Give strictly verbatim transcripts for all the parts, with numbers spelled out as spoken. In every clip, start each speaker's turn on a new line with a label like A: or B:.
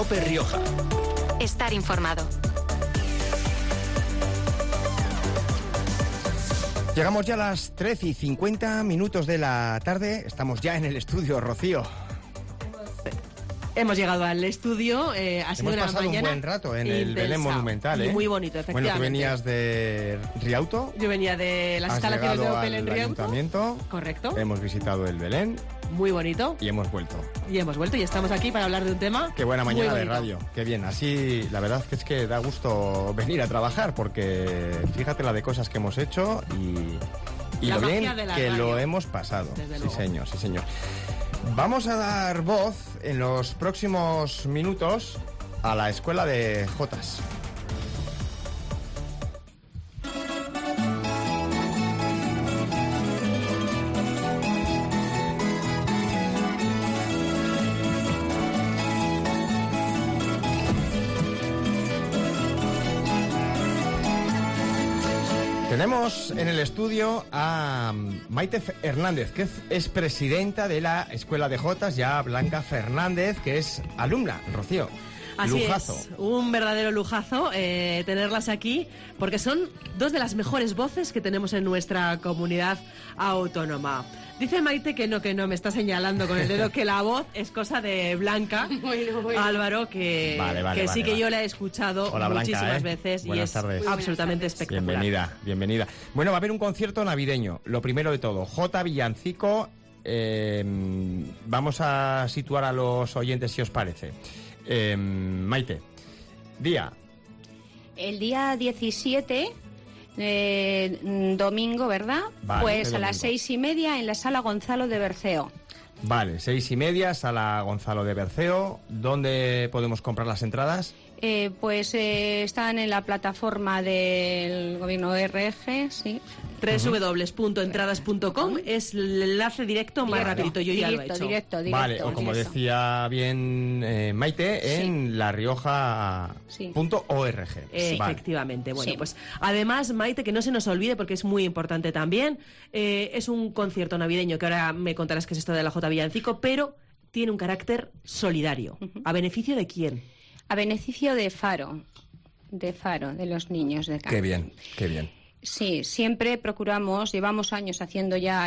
A: COPE Rioja.
B: Estar informado.
C: Llegamos ya a las trece y cincuenta minutos de la tarde. Estamos ya en el estudio, Rocío.
D: Hemos llegado al estudio, eh, ha sido
C: Hemos
D: una
C: pasado
D: mañana
C: un buen rato en el
D: intensa.
C: Belén Monumental, ¿eh?
D: Y muy bonito, efectivamente.
C: Bueno, tú venías de Riauto.
D: Yo venía de las
C: Has
D: instalaciones de
C: llegado
D: Opel en
C: al
D: Riauto.
C: Ayuntamiento.
D: Correcto.
C: Hemos visitado el Belén.
D: Muy bonito.
C: Y hemos vuelto.
D: Y hemos vuelto y estamos aquí para hablar de un tema.
C: Qué buena mañana
D: muy
C: de
D: bonito.
C: radio. Qué bien. Así, la verdad que es que da gusto venir a trabajar porque fíjate la de cosas que hemos hecho y, y
D: La
C: lo
D: magia
C: bien
D: de la
C: que
D: radio.
C: lo hemos pasado.
D: Desde
C: Sí,
D: luego.
C: señor, sí, señor. Vamos a dar voz en los próximos minutos a la Escuela de Jotas. Tenemos en el estudio a Maite Hernández, que es presidenta de la Escuela de Jotas, y a Blanca Fernández, que es alumna, Rocío.
D: Así
C: Lujazo.
D: es, un verdadero lujazo eh, tenerlas aquí, porque son dos de las mejores voces que tenemos en nuestra comunidad autónoma. Dice Maite que no, que no, me está señalando con el dedo que la voz es cosa de Blanca.
E: Bueno, bueno.
D: Álvaro, que,
C: Vale, vale,
D: que
C: vale,
D: sí que
C: vale.
D: yo la he escuchado
C: Hola, Blanca,
D: muchísimas
C: ¿eh?
D: veces
C: Buenas
D: y es
C: tardes.
D: absolutamente
E: Buenas tardes.
D: espectacular.
C: Bienvenida, bienvenida. Bueno, va a haber un concierto navideño, lo primero de todo. J Villancico, eh, vamos a situar a los oyentes si os parece. Eh, Maite, día.
E: El día diecisiete, eh, domingo, ¿verdad?
C: Vale,
E: pues
C: este
E: a las
C: domingo.
E: seis y media en la sala Gonzalo de Berceo.
C: Vale, seis y media, sala Gonzalo de Berceo. ¿Dónde podemos comprar las entradas?
E: Eh, pues eh, están en la plataforma del gobierno R G, sí.
D: doble u doble u doble u punto entradas punto com es el enlace directo más
E: Directo,
D: rapidito, yo ya lo he
E: directo,
D: hecho.
E: directo, directo.
C: Vale, o como
E: directo.
C: decía bien eh, Maite, en la rioja punto org.
D: Eh,
C: Vale.
D: Efectivamente. Bueno,
E: Sí.
D: pues además, Maite, que no se nos olvide porque es muy importante también, eh, es un concierto navideño que ahora me contarás qué es esto de la J Villancico, pero tiene un carácter solidario. ¿A beneficio de quién?
E: A beneficio de Faro, de Faro, de los niños de Cádiz.
C: Qué bien, qué bien.
E: Sí, siempre procuramos, llevamos años haciendo ya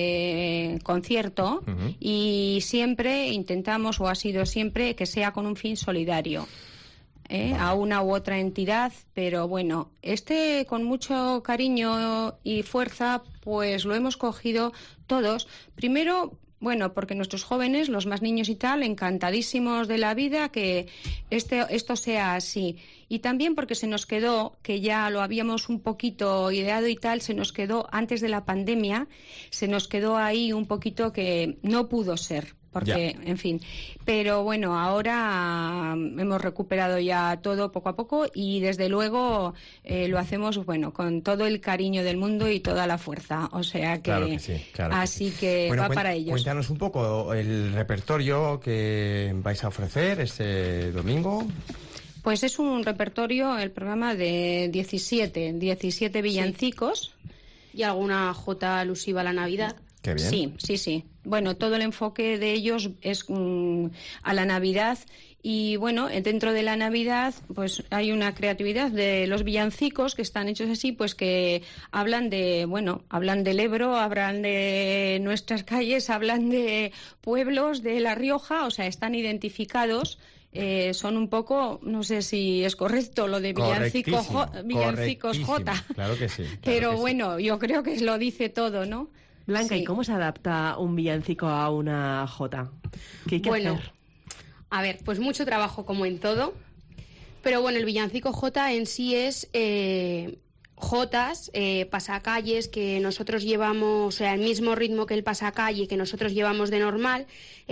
E: este concierto
C: Ujú.
E: y siempre intentamos, o ha sido siempre, que sea con un fin solidario. ¿eh?
C: Vale.
E: A una u otra entidad, pero bueno, este con mucho cariño y fuerza, pues lo hemos cogido todos. Primero, bueno, porque nuestros jóvenes, los más niños y tal, encantadísimos de la vida que este, esto sea así. Y también porque se nos quedó, que ya lo habíamos un poquito ideado y tal, se nos quedó antes de la pandemia, se nos quedó ahí un poquito que no pudo ser. Porque,
C: Ya.
E: en fin, pero bueno, ahora um, hemos recuperado ya todo poco a poco y desde luego eh, lo hacemos, bueno, con todo el cariño del mundo y toda la fuerza, o sea que,
C: Claro que sí, claro que
E: así
C: sí.
E: que
C: Bueno,
E: va
C: cuen-
E: para ellos.
C: Cuéntanos un poco el repertorio que vais a ofrecer este domingo.
E: Pues es un repertorio, el programa de diecisiete, diecisiete villancicos.
F: Y alguna jota alusiva a la Navidad.
C: Qué bien.
E: Sí, sí, sí. Bueno, todo el enfoque de ellos es mm, a la Navidad y bueno, eh, dentro de la Navidad pues hay una creatividad de los villancicos que están hechos así, pues que hablan de, bueno, hablan del Ebro, hablan de nuestras calles, hablan de pueblos de La Rioja, o sea, están identificados. Eh, son un poco, no sé si es correcto lo de villancico, jo-
C: Correctísimo,
E: villancicos J,
C: correctísimo. Claro que sí. claro
E: pero
C: que sí.
E: bueno, yo creo que lo dice todo, ¿no?
D: Blanca,
E: Sí.
D: ¿y cómo se adapta un villancico a una jota? ¿Qué hay que
F: Bueno,
D: hacer?
F: a ver, pues mucho trabajo como en todo. Pero bueno, el villancico Jota en sí es eh, jotas, eh, pasacalles que nosotros llevamos, o sea, el mismo ritmo que el pasacalle que nosotros llevamos de normal.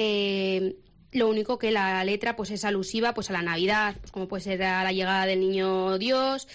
F: Eh, lo único que la letra pues es alusiva pues a la Navidad, pues como puede ser a la llegada del Niño Dios,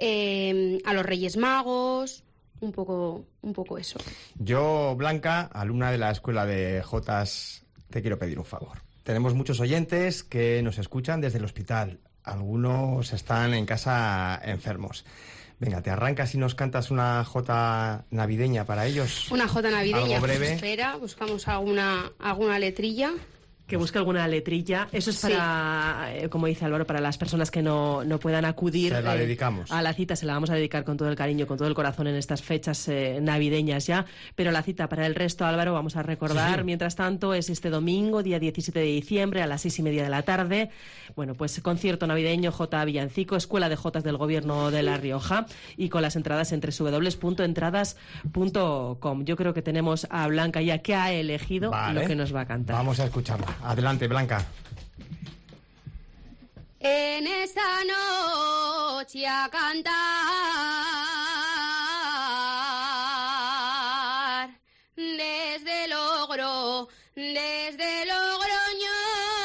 F: eh, a los Reyes Magos, un poco, un poco eso.
C: Yo, Blanca, alumna de la Escuela de Jotas, te quiero pedir un favor. Tenemos muchos oyentes que nos escuchan desde el hospital. Algunos están en casa enfermos. Venga, te arrancas y nos cantas una jota navideña para ellos.
F: Una jota navideña.
C: Algo breve.
F: Pues espera, buscamos alguna, alguna letrilla.
D: Que busque alguna letrilla. Eso es para, sí. eh, como dice Álvaro, para las personas que no, no puedan acudir.
C: Se la
D: eh,
C: dedicamos.
D: A la cita se la vamos a dedicar con todo el cariño, con todo el corazón en estas fechas eh, navideñas ya. Pero la cita para el resto, Álvaro, vamos a recordar, sí. mientras tanto, es este domingo, día diecisiete de diciembre, a las seis y media de la tarde. Bueno, pues concierto navideño J. Villancico, Escuela de Jotas del Gobierno de La Rioja, y con las entradas en doble u doble u doble u punto entradas punto com. Yo creo que tenemos a Blanca ya que ha elegido vale. lo que nos va a cantar.
C: Vamos a escucharla. Adelante, Blanca.
F: En esta noche a cantar desde Logro, desde Logroño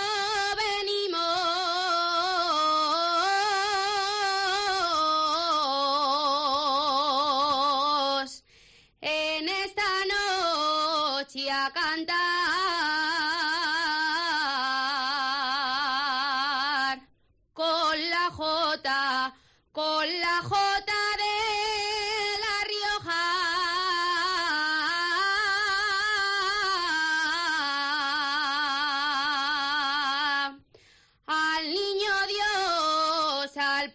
F: venimos en esta noche a cantar. Con la Jota de La Rioja, al niño Dios al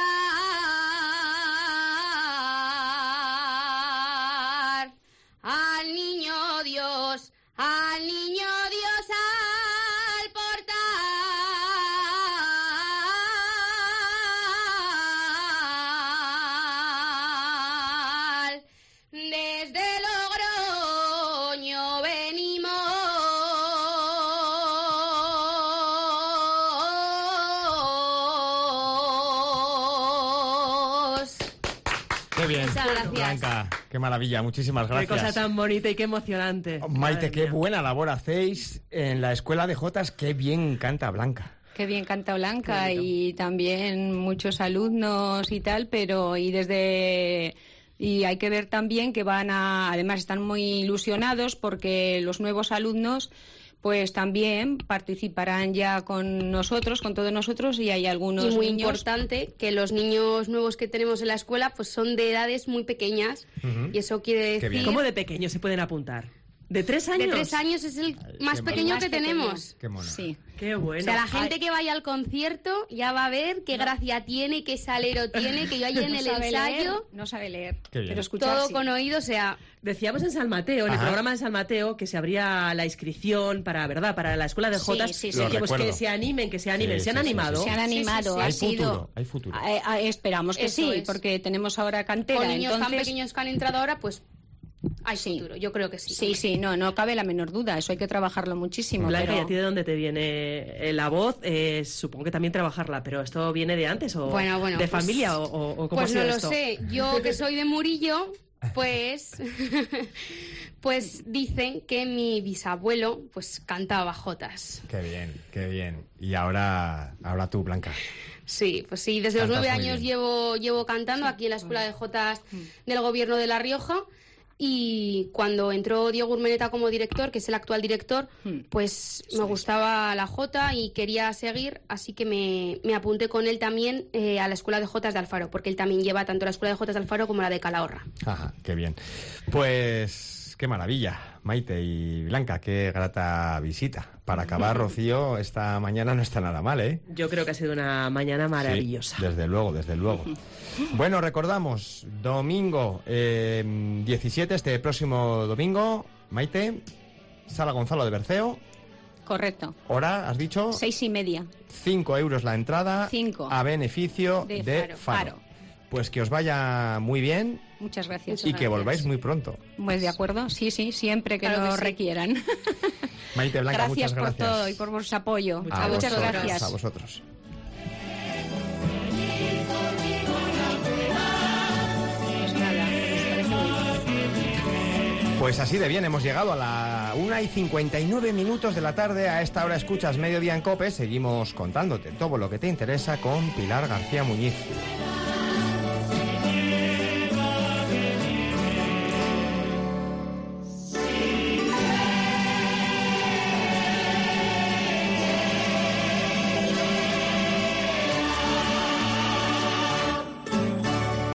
F: portar, al niño Dios, al niño Dios al portar.
C: Qué bien, Blanca, qué maravilla, muchísimas gracias.
D: Qué cosa tan bonita y qué emocionante.
C: Maite, qué buena labor hacéis en la Escuela de Jotas, qué bien canta Blanca.
E: Qué bien canta Blanca y también muchos alumnos y tal, pero y desde... Y hay que ver también que van a... Además están muy ilusionados porque los nuevos alumnos pues también participarán ya con nosotros, con todos nosotros, y hay algunos
F: y muy
E: niños...
F: importante que los niños nuevos que tenemos en la escuela pues son de edades muy pequeñas, uh-huh. y eso quiere decir...
D: ¿Cómo de pequeños se pueden apuntar? ¿De tres años?
F: De tres años es el más qué pequeño que pequeño. tenemos.
C: Qué mono.
E: Sí.
D: Qué bueno.
F: O sea, la gente Ay. que vaya al concierto ya va a ver qué no. gracia tiene, qué salero tiene, que yo ahí en
E: no
F: el ensayo...
E: Leer, no sabe leer, pero
F: escuchar todo sí. con oído, o sea...
D: Decíamos en San Mateo, en Ajá. el programa de San Mateo, que se abría la inscripción para, ¿verdad?, para la Escuela de Jotas.
E: Sí, sí,
D: sí.
E: sí.
D: Pues que se animen, que se animen.
C: Sí,
D: ¿Se han
C: sí,
D: animado?
C: Sí,
E: sí. Se han animado.
C: Sí, sí, sí.
E: Ha
C: hay
E: sido...
C: futuro, hay futuro.
E: Eh, eh, esperamos que
F: Eso
E: sí,
F: es.
E: porque tenemos ahora cantera.
F: Con niños
E: entonces...
F: tan pequeños que han entrado ahora, pues... Hay
E: sí.
F: futuro, yo creo que sí.
E: Sí, sí, no, no cabe la menor duda, eso hay que trabajarlo muchísimo.
D: Blanca,
E: pero...
D: ¿y a ti de dónde te viene la voz? Eh, supongo que también trabajarla, pero ¿esto viene de antes o
F: bueno, bueno,
D: de
F: pues,
D: familia o, o cómo
F: Pues
D: ha sido
F: no
D: esto?
F: lo sé, yo que soy de Murillo, pues... pues dicen que mi bisabuelo pues cantaba jotas.
C: Qué bien, qué bien. Y ahora, ahora tú, Blanca.
F: Sí, pues sí, desde Cantas los nueve años llevo, llevo cantando aquí en la Escuela de Jotas del Gobierno de La Rioja. Y cuando entró Diego Urmeneta como director, que es el actual director, pues me gustaba la jota y quería seguir, así que me, me apunté con él también eh, a la Escuela de Jotas de Alfaro, porque él también lleva tanto la Escuela de Jotas de Alfaro como la de Calahorra.
C: Ajá, qué bien. Pues qué maravilla, Maite y Blanca, qué grata visita. Para acabar, Rocío, esta mañana no está nada mal, ¿eh?
D: Yo creo que ha sido una mañana maravillosa.
C: Sí, desde luego, desde luego. Bueno, recordamos, domingo eh, diecisiete, este próximo domingo, Maite, Sala Gonzalo de Berceo.
E: Correcto.
C: Hora, ¿has dicho?
E: Seis y media.
C: Cinco euros la entrada.
E: Cinco.
C: A beneficio
E: de,
C: de
E: Faro.
C: Faro.
E: Faro.
C: Pues que os vaya muy bien.
E: Muchas gracias.
C: Y
E: Muchas
C: que
E: gracias.
C: volváis muy pronto.
E: Pues de acuerdo, sí, sí, siempre que
F: claro
E: lo
F: que sí.
E: requieran.
C: Maite, Blanca,
E: gracias
C: muchas gracias.
E: por todo y por vuestro apoyo.
C: A
E: Muchas
C: vosotros,
E: gracias.
C: A vosotros.
E: Pues nada, les parece muy bien.
C: Pues así de bien, hemos llegado a la una y cincuenta y nueve minutos de la tarde. A esta hora escuchas Mediodía en COPE. Seguimos contándote todo lo que te interesa con Pilar García Muñiz.